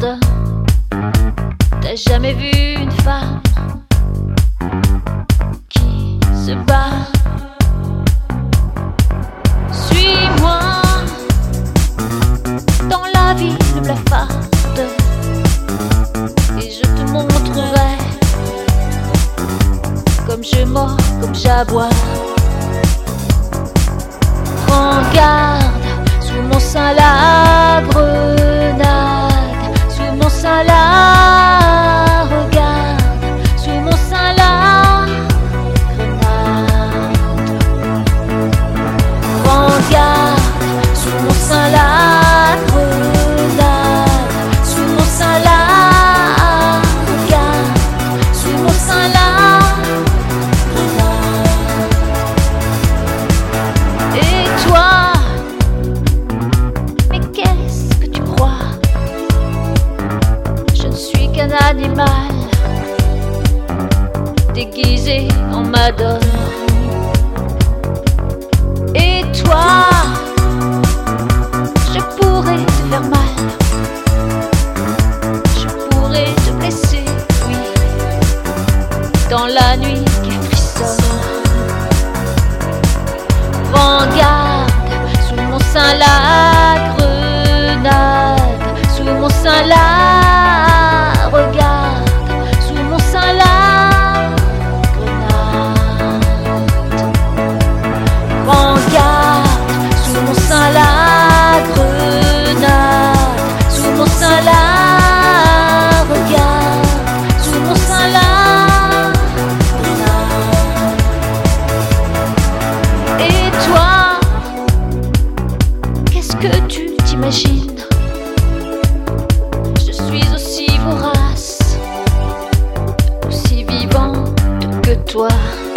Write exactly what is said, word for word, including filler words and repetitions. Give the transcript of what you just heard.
garde. T'as jamais vu une femme qui se bat? Suis-moi dans la ville blafarde et je te montrerai comme je mords, comme j'aboie. Prends garde, sous mon sein la grenade, sous mon sein la regarde, sous mon sein la grenade. Prends garde, sous mon sein la grenade, sous mon sein la regarde, sous mon sein la un animal déguisé en madone. Et toi, je pourrais te faire mal, je pourrais te blesser, oui, dans la nuit qui frissonne. Prends garde, sous mon sein la grenade, sous mon sein la regarde, sous mon sein la grenade. Prends garde, sous mon sein la grenade, sous mon sein la regarde, sous mon sein la grenade. Et toi, qu'est-ce que tu t'imagines? Je suis aussi vorace, aussi vivante que toi.